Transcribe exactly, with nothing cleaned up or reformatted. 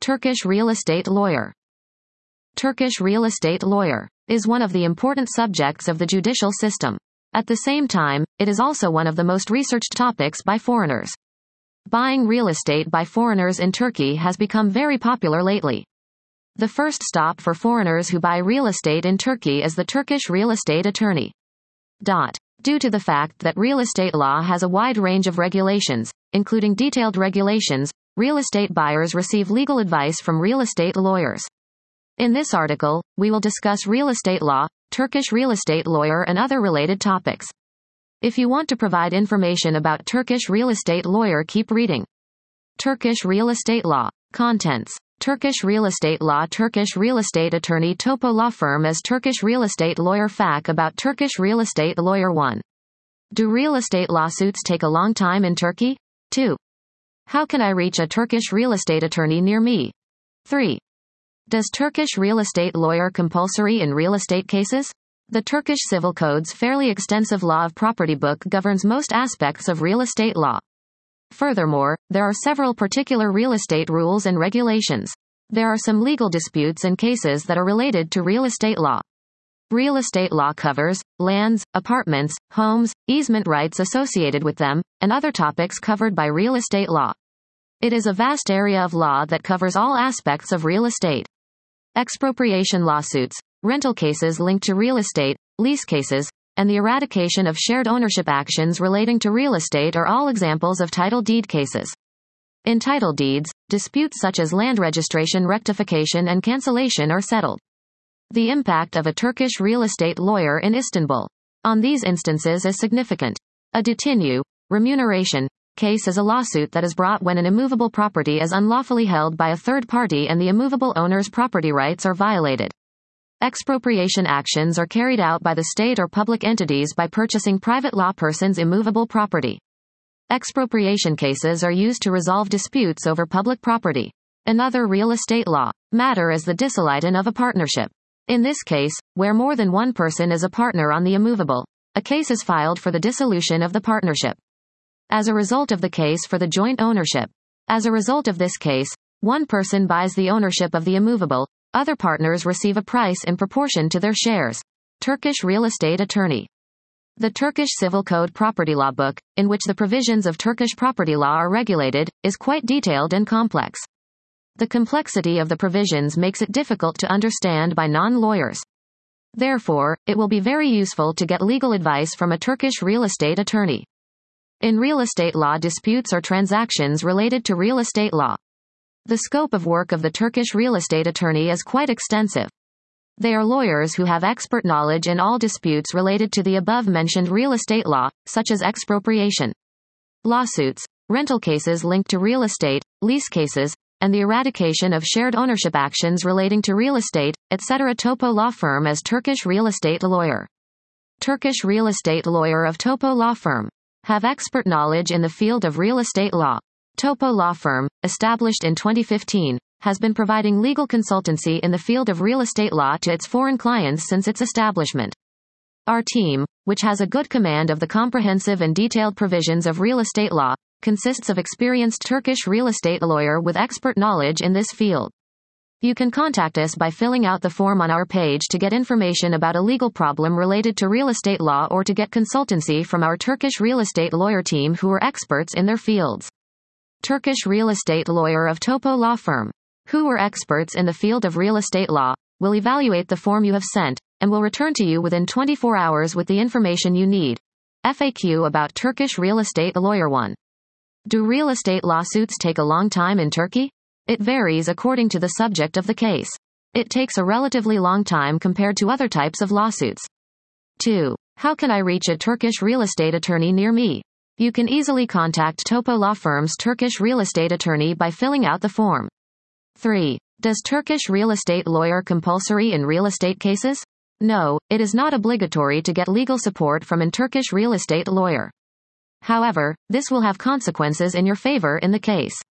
Turkish real estate lawyer. Turkish real estate lawyer is one of the important subjects of the judicial system. At the same time, it is also one of the most researched topics by foreigners. Buying real estate by foreigners in Turkey has become very popular lately. The first stop for foreigners who buy real estate in Turkey is the Turkish real estate attorney. Dot. Due to the fact that real estate law has a wide range of regulations, including detailed regulations, real estate buyers receive legal advice from real estate lawyers. In this article, we will discuss real estate law, Turkish real estate lawyer and other related topics. If you want to provide information about Turkish real estate lawyer, keep reading. Turkish real estate law. Contents. Turkish real estate law. Turkish real estate attorney. Topo law firm as Turkish real estate lawyer. Fact about Turkish real estate lawyer. one. Do real estate lawsuits take a long time in Turkey? two. How can I reach a Turkish real estate attorney near me? three. Does Turkish real estate lawyer compulsory in real estate cases? The Turkish Civil Code's fairly extensive law of property book governs most aspects of real estate law. Furthermore, there are several particular real estate rules and regulations. There are some legal disputes and cases that are related to real estate law. Real estate law covers lands, apartments, homes, easement rights associated with them, and other topics covered by real estate law. It is a vast area of law that covers all aspects of real estate. Expropriation lawsuits, rental cases linked to real estate, lease cases, and the eradication of shared ownership actions relating to real estate are all examples of title deed cases. In title deeds, disputes such as land registration, rectification, and cancellation are settled. The impact of a Turkish real estate lawyer in Istanbul on these instances is significant. A detinue remuneration case is a lawsuit that is brought when an immovable property is unlawfully held by a third party and the immovable owner's property rights are violated. Expropriation actions are carried out by the state or public entities by purchasing private law persons' immovable property. Expropriation cases are used to resolve disputes over public property. Another real estate law matter is the dissolution of a partnership. In this case, where more than one person is a partner on the immovable, a case is filed for the dissolution of the partnership. As a result of the case for the joint ownership. As a result of this case, one person buys the ownership of the immovable, other partners receive a price in proportion to their shares. Turkish real estate attorney. The Turkish Civil Code property law book, in which the provisions of Turkish property law are regulated, is quite detailed and complex. The complexity of the provisions makes it difficult to understand by non-lawyers. Therefore, it will be very useful to get legal advice from a Turkish real estate attorney. In real estate law, disputes or transactions related to real estate law. The scope of work of the Turkish real estate attorney is quite extensive. They are lawyers who have expert knowledge in all disputes related to the above-mentioned real estate law, such as expropriation, lawsuits, rental cases linked to real estate, lease cases, and the eradication of shared ownership actions relating to real estate, et cetera. Topo law firm as Turkish real estate lawyer. Turkish real estate lawyer of Topo law firm. Have expert knowledge in the field of real estate law. Topo law firm, established in twenty fifteen, has been providing legal consultancy in the field of real estate law to its foreign clients since its establishment. Our team, which has a good command of the comprehensive and detailed provisions of real estate law, consists of experienced Turkish real estate lawyer with expert knowledge in this field. You can contact us by filling out the form on our page to get information about a legal problem related to real estate law or to get consultancy from our Turkish real estate lawyer team who are experts in their fields. Turkish real estate lawyer of Topo law firm, who are experts in the field of real estate law, will evaluate the form you have sent, and will return to you within twenty-four hours with the information you need. F A Q about Turkish real estate lawyer. one. Do real estate lawsuits take a long time in Turkey? It varies according to the subject of the case. It takes a relatively long time compared to other types of lawsuits. two. How can I reach a Turkish real estate attorney near me? You can easily contact Topo law firm's Turkish real estate attorney by filling out the form. three. Does Turkish real estate lawyer compulsory in real estate cases? No, it is not obligatory to get legal support from a Turkish real estate lawyer. However, this will have consequences in your favor in the case.